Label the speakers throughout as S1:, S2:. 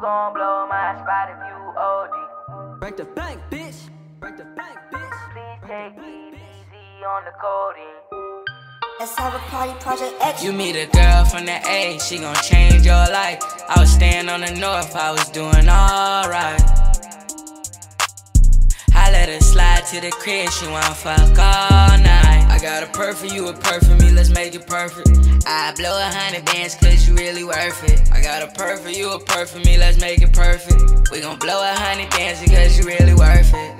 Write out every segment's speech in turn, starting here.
S1: gon' blow my spot if you OD.
S2: Break the bank, bitch. Break the bank, bitch.
S1: Please take it easy on the coding.
S3: Let's have a party, Project X.
S4: You meet a girl from the A, she gon' change your life. I was staying on the north, I was doing alright. I let her slide to the crib, she wanna fuck all night. I got a perk for you, a perk for me, let's make it perfect. I blow 100 bands cause you really worth it. I got a perk for you, a perk for me, let's make it perfect. We gon' blow 100 bands because you really worth it.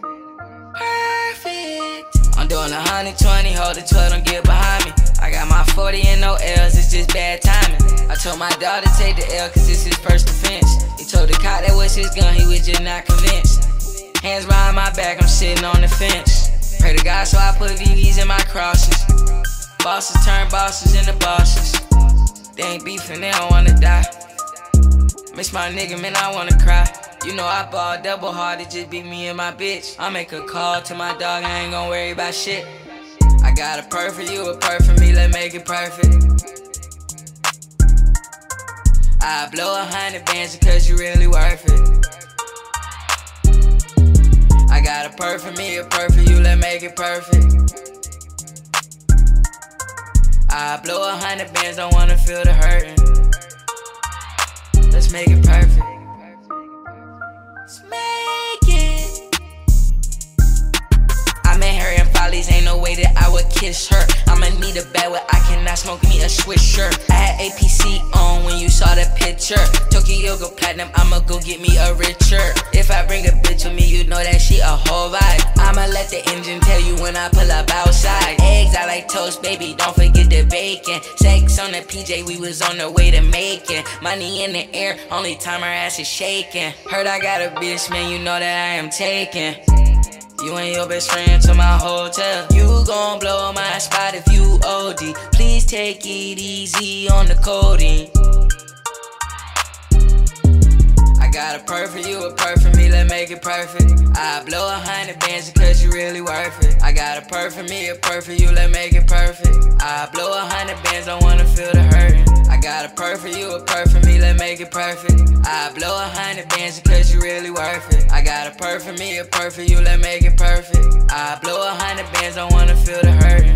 S4: Perfect. I'm doing 120, hold the 12, don't get behind me. I got my 40 and no L's, it's just bad timing. I told my dog to take the L cause it's his first offense. He told the cop that was his gun, he was just not convinced. Hands behind my back, I'm sitting on the fence. Pray to God so I put VVs in my crosses. Bosses turn bosses into bosses. They ain't beefing, they don't wanna die. Miss my nigga, man, I wanna cry. You know I ball double hard, it just be me and my bitch. I make a call to my dog, I ain't gon' worry about shit. I got a perk for you, a perk for me, let's make it perfect. I blow 100 bands because you really worth it. I got a perk for me, a perk for you, let's make it perfect. I blow 100 bands, don't wanna feel the hurting. Let's make it perfect. Let's make it. I met her in Follies, ain't no way that I would kiss her. I'ma need a bed where I cannot smoke me a Swiss shirt. I had APC on when you saw the picture. Tokyo go platinum, I'ma go get me a richer. If I bring a bitch with me, you know that she a whole vibe. I'ma let the engine tell you when I pull up outside. Eggs, I like toast, baby, don't forget the bacon. Sex on the PJ, we was on the way to making. Money in the air, only time her ass is shaking. Heard I got a bitch, man, you know that I am taking. You and your best friend to my hotel. You gon' blow my spot if you OD. Please take it easy on the coding. I got a perk for you, a perk for me, let's make it perfect. I blow 100 bands because you really worth it. I got a perk for me, a perk for you, let's make it perfect. I blow 100 bands, don't wanna feel the hurting. I got a perk for you, a perk for me, let's make it perfect. I blow 100 bands because you really worth it. I got a perk for me, a perk for you, let's make it perfect. I blow 100 bands, don't wanna feel the hurting.